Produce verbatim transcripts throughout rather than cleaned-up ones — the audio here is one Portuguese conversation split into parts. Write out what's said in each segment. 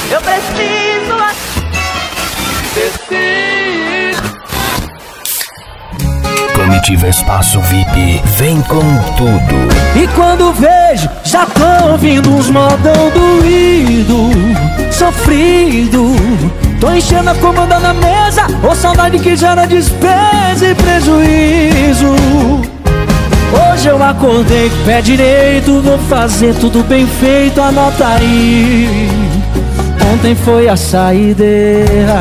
Eu preciso descer. Comitiva Espaço V I P, vem com tudo. E quando vejo, já tô ouvindo uns modão doído, sofrido. Tô enchendo a comanda na mesa, ô saudade que gera despesa e prejuízo. Hoje eu acordei com o pé direito, vou fazer tudo bem feito, anota aí. Ontem foi a saideira.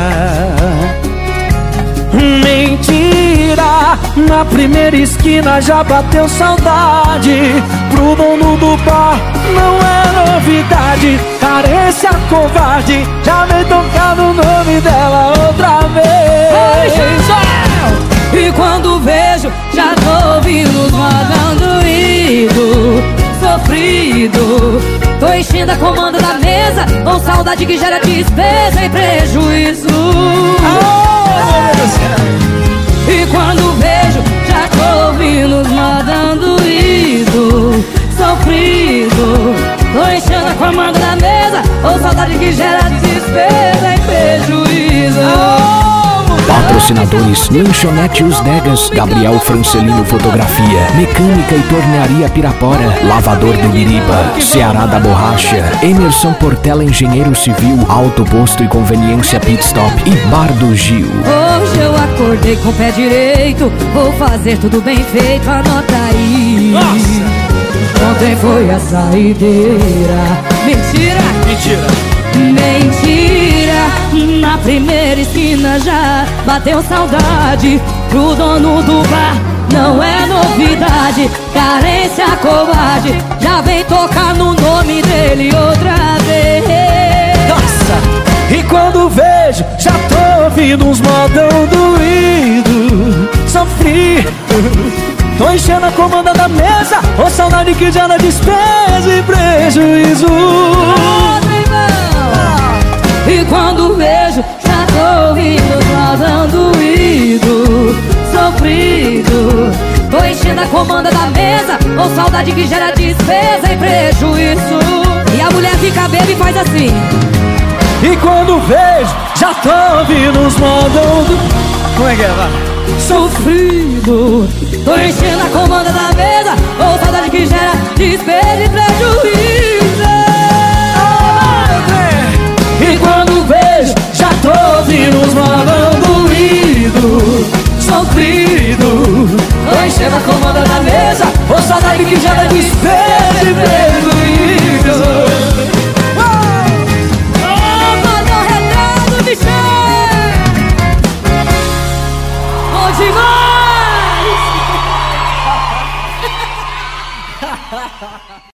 Mentira, na primeira esquina já bateu saudade. Pro dono do bar não é novidade. Carência covarde, já vem tocando o nome dela outra vez. E quando vejo, já tô ouvindo os modão doído, sofrido. Tô enchendo a comanda da mesa, com saudade que gera despesa e prejuízo. E quando vejo, já tô ouvindo os modão doído, sofrido. Tô enchendo a comanda da mesa, com saudade que gera despesa e prejuízo. Patrocinadores: Lanchonete Os Degas, Gabriel Francelino Fotografia, Mecânica e Tornearia Pirapora, Lavador do Biriba, Ceará da Borracha, Emerson Portela Engenheiro Civil, Auto Posto e Conveniência Pit Stop e Bar do Gil. Hoje eu acordei com o pé direito, vou fazer tudo bem feito, anota aí. Nossa. Ontem foi a saideira. Mentira! Mentira! Mentira, na primeira esquina já bateu saudade. Pro dono do bar não é novidade. Carência covarde, já vem tocar no nome dele outra vez. Nossa! E quando vejo, já tô ouvindo uns modão doído, sofrido. Tô enchendo a comanda da mesa, ô saudade que gera despesa e prejuízo. E quando vejo, já tô ouvindo os modão doído, sofrido. Tô enchendo a comanda da mesa, com saudade que gera despesa e prejuízo. E a mulher fica bêbada e faz assim. E quando vejo, já tô ouvindo os modão do... Como é que é, vai? Sofrido. Tô enchendo a comanda da mesa, com saudade que gera despesa e prejuízo. E quando vejo, já tô ouvindo os modão doído, sofrido. Tô enchendo a comanda da mesa, ô saudade que gera despesa e prejuízo. Demais!